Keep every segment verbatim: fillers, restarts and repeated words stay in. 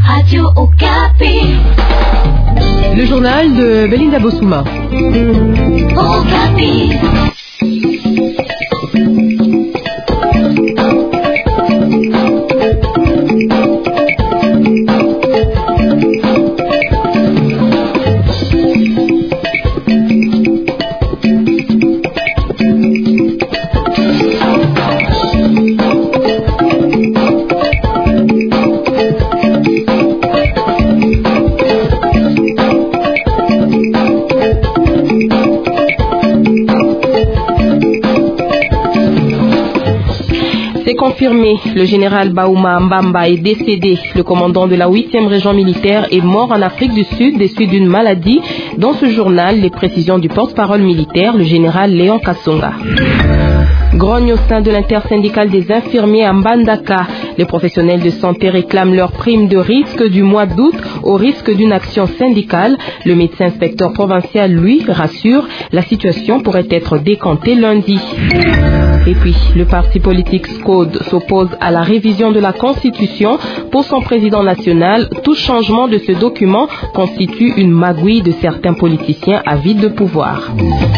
Radio Okapi. Le journal de Belinda Bossouma. Okapi. Confirmé, le général Baouma Mbamba est décédé. Le commandant de la huitième région militaire est mort en Afrique du Sud des suites d'une maladie. Dans ce journal, les précisions du porte-parole militaire, le général Léon Kassonga. Grogne au sein de l'intersyndicale des infirmiers à Mbandaka. Les professionnels de santé réclament leur prime de risque du mois d'août au risque d'une action syndicale. Le médecin inspecteur provincial, lui, rassure, la situation pourrait être décantée lundi. Et puis, le parti politique S C O D s'oppose à la révision de la Constitution. Pour son président national, tout changement de ce document constitue une magouille de certains politiciens avides de pouvoir.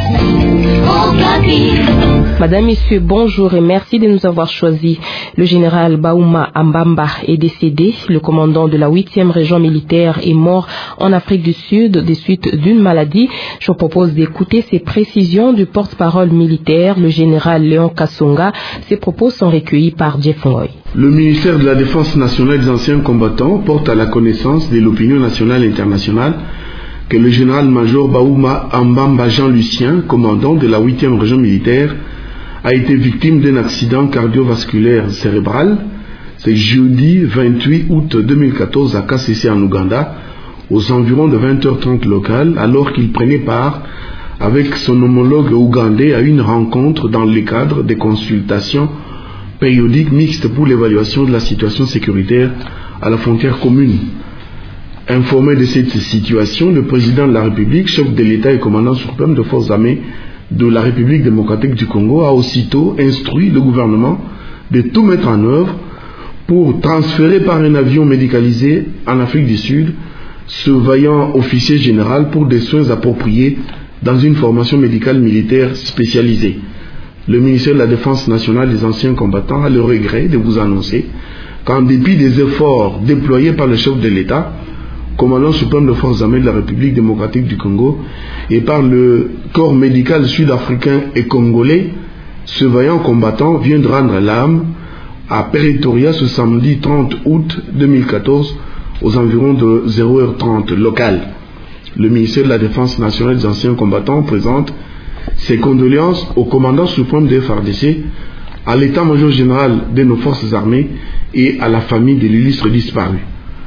Madame, Messieurs, bonjour et merci de nous avoir choisis. Le général Baouma Mbamba est décédé. Le commandant de la huitième région militaire est mort en Afrique du Sud des suites d'une maladie. Je vous propose d'écouter ces précisions du porte-parole militaire, le général Léon Kassonga. Ces propos sont recueillis par Jeff Ngoy. Le ministère de la Défense nationale des anciens combattants porte à la connaissance de l'opinion nationale et internationale que le général-major Baouma Mbamba Jean-Lucien, commandant de la huitième région militaire, a été victime d'un accident cardiovasculaire cérébral. C'est jeudi vingt-huit août deux mille quatorze à K C C en Ouganda, aux environs de vingt heures trente locales, alors qu'il prenait part avec son homologue ougandais à une rencontre dans le cadre des consultations périodiques mixtes pour l'évaluation de la situation sécuritaire à la frontière commune. Informé de cette situation, le président de la République, chef de l'État et commandant suprême de forces armées de la République démocratique du Congo, a aussitôt instruit le gouvernement de tout mettre en œuvre pour transférer par un avion médicalisé en Afrique du Sud ce vaillant officier général pour des soins appropriés dans une formation médicale militaire spécialisée. Le ministère de la Défense nationale des anciens combattants a le regret de vous annoncer qu'en dépit des efforts déployés par le chef de l'État, commandant suprême de forces armées de la République démocratique du Congo, et par le corps médical sud-africain et congolais, ce vaillant combattant vient de rendre l'âme à Pretoria ce samedi trente août deux mille quatorze aux environs de zéro heure trente locales. Le ministère de la Défense nationale des anciens combattants présente ses condoléances au commandant suprême de F R D C, à l'état-major général de nos forces armées et à la famille de l'illustre disparu.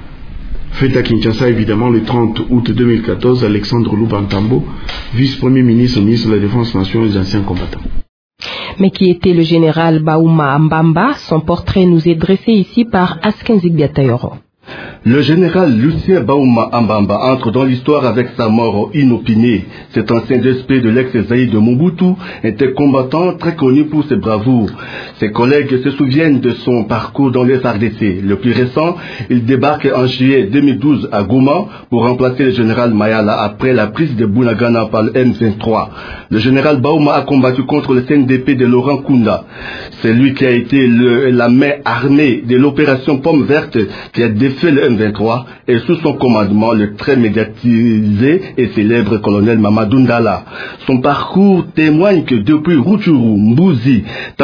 Fait à Kinshasa, évidemment, le trente août deux mille quatorze, Alexandre Loubantambo, vice-premier ministre, ministre de la Défense nationale des anciens combattants. Mais qui était le général Baouma Mbamba? Son portrait nous est dressé ici par Asken Zigbiatayoro. Le général Lucien Baouma Mbamba entre dans l'histoire avec sa mort inopinée. Cet ancien despé de l'ex-Zaïre de Mobutu était combattant très connu pour ses bravoures. Ses collègues se souviennent de son parcours dans les R D C. Le plus récent, il débarque en juillet deux mille douze à Goma pour remplacer le général Mayala après la prise de Bunagana par le M vingt-trois. Le général Baouma a combattu contre le C N D P de Laurent Kunda. C'est lui qui a été le, la main armée de l'opération Pomme Verte qui a défait le M vingt-trois et sous son commandement le très médiatisé et célèbre colonel Mamadou Ndala. Son parcours témoigne que depuis Rutshuru, Mbuzi,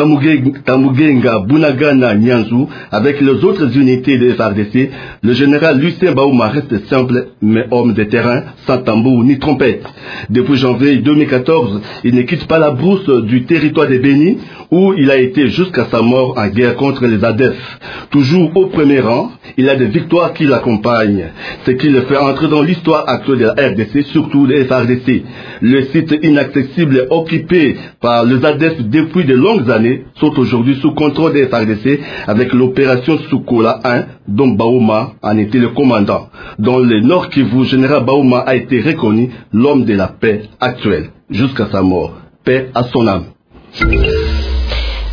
Tamugenga, Bunagana, Nyanzu, avec les autres unités de F R D C, le général Lucien Baouma reste simple mais homme de terrain, sans tambour ni trompette. Depuis janvier deux mille quatorze, il ne quitte pas la brousse du territoire de Béni où il a été jusqu'à sa mort en guerre contre les A D F. Toujours au premier rang, il a des victoires qui l'accompagnent, ce qui le fait entrer dans l'histoire actuelle de la R D C, surtout des F R D C. Le site inaccessible occupé par les A D F depuis de longues années sont aujourd'hui sous contrôle des F R D C avec l'opération Soukola un, dont Baouma en était le commandant. Dans le Nord Kivu, général Baouma a été reconnu l'homme de la paix actuelle, jusqu'à sa mort. Paix à son âme.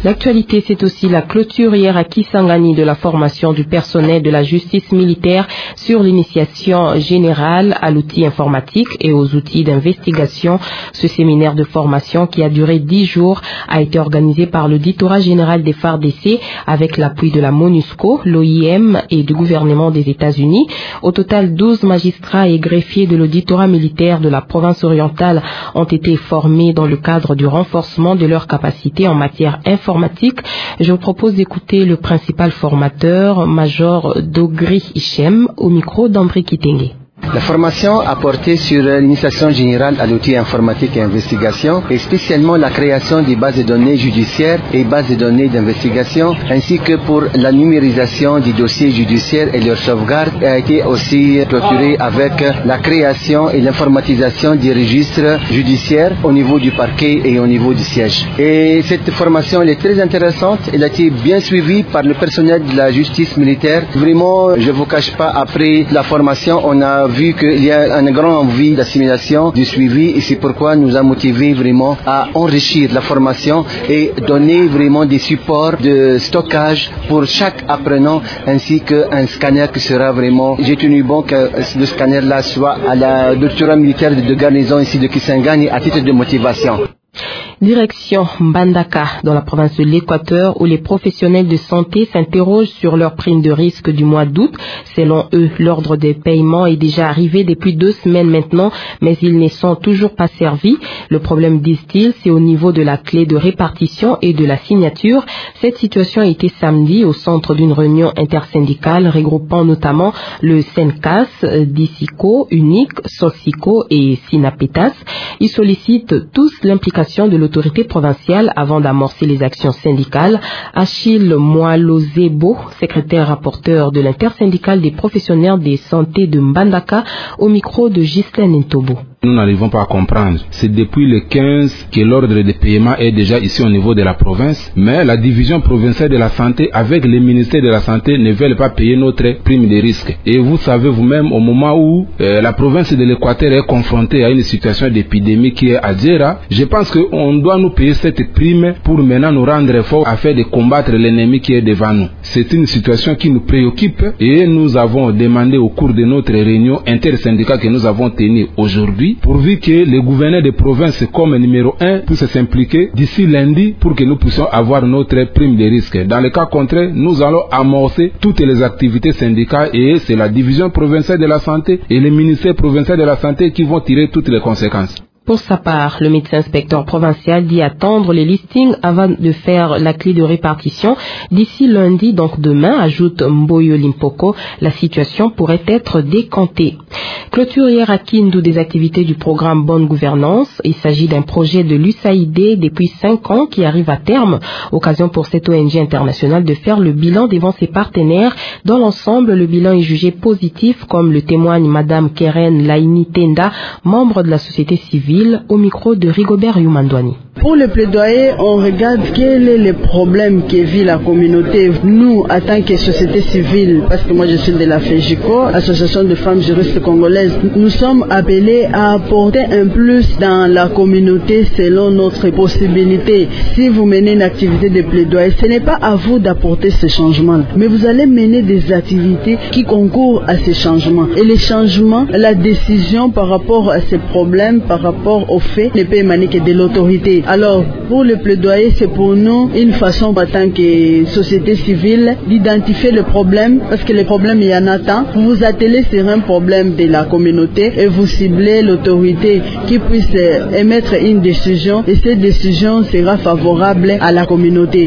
L'actualité, c'est aussi la clôture hier à Kisangani de la formation du personnel de la justice militaire sur l'initiation générale à l'outil informatique et aux outils d'investigation. Ce séminaire de formation qui a duré dix jours a été organisé par l'auditorat général des F A R D C avec l'appui de la MONUSCO, l'O I M et du gouvernement des États-Unis. Au total, douze magistrats et greffiers de l'auditorat militaire de la province orientale ont été formés dans le cadre du renforcement de leurs capacités en matière informatique. Je vous propose d'écouter le principal formateur, Major Dogri Hichem, au micro d'André Kitenge. La formation a porté sur l'initiation générale à l'outil informatique et investigation et spécialement la création des bases de données judiciaires et bases de données d'investigation ainsi que pour la numérisation des dossiers judiciaires et leur sauvegarde a été aussi clôturée avec la création et l'informatisation des registres judiciaires au niveau du parquet et au niveau du siège. Et cette formation elle est très intéressante, elle a été bien suivie par le personnel de la justice militaire. Vraiment, je ne vous cache pas, après la formation, on a vu qu'il y a une grande envie d'assimilation, de suivi, et c'est pourquoi nous a motivé vraiment à enrichir la formation et donner vraiment des supports de stockage pour chaque apprenant, ainsi qu'un scanner qui sera vraiment, j'ai tenu bon que le scanner-là soit à la doctorat militaire de garnison ici de Kisangani à titre de motivation. Direction Mbandaka, dans la province de l'Équateur, où les professionnels de santé s'interrogent sur leur prime de risque du mois d'août. Selon eux, l'ordre de paiement est déjà arrivé depuis deux semaines maintenant, mais ils ne sont toujours pas servis. Le problème, disent-ils, c'est au niveau de la clé de répartition et de la signature. Cette situation a été samedi au centre d'une réunion intersyndicale regroupant notamment le SENCAS, DICICO, UNIC, SOLSICO et SINAPETAS. Ils sollicitent tous l'implication de l'autorité provinciale avant d'amorcer les actions syndicales. Achille Moalozebo, secrétaire rapporteur de l'intersyndicale des professionnels de santé de Mbandaka, au micro de Ghislaine Ntobo. Nous n'arrivons pas à comprendre. C'est depuis le quinze que l'ordre de paiement est déjà ici au niveau de la province, mais la division provinciale de la santé avec le ministère de la santé ne veulent pas payer notre prime de risque. Et vous savez vous-même, au moment où euh, la province de l'Équateur est confrontée à une situation d'épidémie qui est à Djera, je pense qu'on doit nous payer cette prime pour maintenant nous rendre forts afin de combattre l'ennemi qui est devant nous. C'est une situation qui nous préoccupe et nous avons demandé au cours de notre réunion intersyndicale que nous avons tenue aujourd'hui, pourvu que les gouverneurs de province comme numéro un puissent s'impliquer d'ici lundi pour que nous puissions avoir notre prime de risque. Dans le cas contraire, nous allons amorcer toutes les activités syndicales et c'est la division provinciale de la santé et le ministère provincial de la santé qui vont tirer toutes les conséquences. Pour sa part, le médecin inspecteur provincial dit attendre les listings avant de faire la clé de répartition. D'ici lundi, donc demain, ajoute Mboyo Limpoko, la situation pourrait être décantée. Clôture hier à Kindu des activités du programme Bonne Gouvernance. Il s'agit d'un projet de l'U S A I D depuis cinq ans qui arrive à terme. Occasion pour cette O N G internationale de faire le bilan devant ses partenaires. Dans l'ensemble, le bilan est jugé positif, comme le témoigne Madame Keren Laini Tenda, membre de la société civile, au micro de Rigobert Youmandouani. Pour le plaidoyer, on regarde quel est le problème que vit la communauté. Nous, en tant que société civile, parce que moi je suis de la FEJICO, Association de femmes juristes congolaises, nous sommes appelés à apporter un plus dans la communauté selon notre possibilité. Si vous menez une activité de plaidoyer, ce n'est pas à vous d'apporter ce changement, mais vous allez mener des activités qui concourent à ces changements. Et les changements, la décision par rapport à ces problèmes, par rapport aux faits, ne peut émaner que de l'autorité. Alors, pour le plaidoyer, c'est pour nous une façon, en tant que société civile, d'identifier le problème, parce que le problème, il y en a tant. Vous vous attelez sur un problème de la communauté et vous ciblez l'autorité qui puisse émettre une décision, et cette décision sera favorable à la communauté.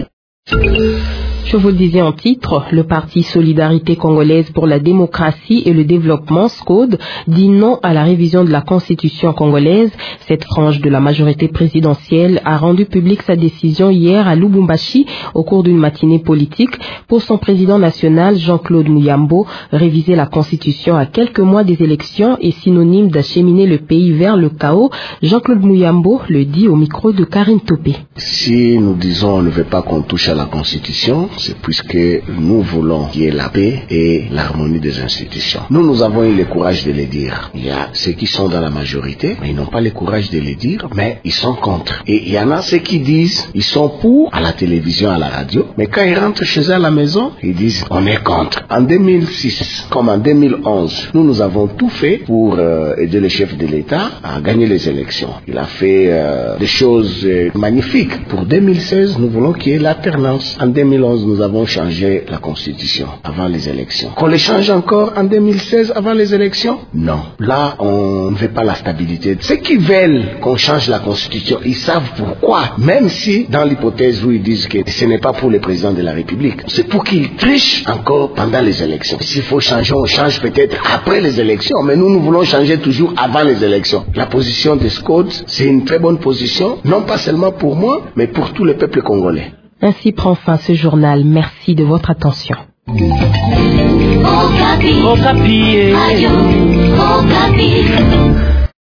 Je vous le disais en titre, le parti Solidarité congolaise pour la démocratie et le développement, S C O D, dit non à la révision de la constitution congolaise. Cette frange de la majorité présidentielle a rendu publique sa décision hier à Lubumbashi au cours d'une matinée politique. Pour son président national, Jean-Claude Muyambo, réviser la constitution à quelques mois des élections est synonyme d'acheminer le pays vers le chaos. Jean-Claude Muyambo le dit au micro de Karine Topé. Si nous disons on ne veut pas qu'on touche à la constitution, C'est puisque nous voulons qu'il y ait la paix et l'harmonie des institutions. Nous, nous avons eu le courage de le dire. Il y a ceux qui sont dans la majorité, mais ils n'ont pas le courage de le dire, mais ils sont contre. Et il y en a ceux qui disent, ils sont pour à la télévision, à la radio, mais quand ils rentrent chez eux à la maison, ils disent, on est contre. En deux mille six, comme en deux mille onze, nous, nous avons tout fait pour euh, aider le chef de l'État à gagner les élections. Il a fait euh, des choses euh, magnifiques. Pour deux mille seize, nous voulons qu'il y ait l'alternance. En deux mille onze, nous avons changé la Constitution avant les élections. Qu'on les change encore en deux mille seize avant les élections? Non. Là, on ne veut pas la stabilité. Ceux qui veulent qu'on change la Constitution, ils savent pourquoi. Même si, dans l'hypothèse où ils disent que ce n'est pas pour le président de la République, c'est pour qu'ils trichent encore pendant les élections. S'il faut changer, on change peut-être après les élections, mais nous, nous voulons changer toujours avant les élections. La position de Scott, c'est une très bonne position, non pas seulement pour moi, mais pour tout le peuple congolais. Ainsi prend fin ce journal. Merci de votre attention. Okapi. Okapi.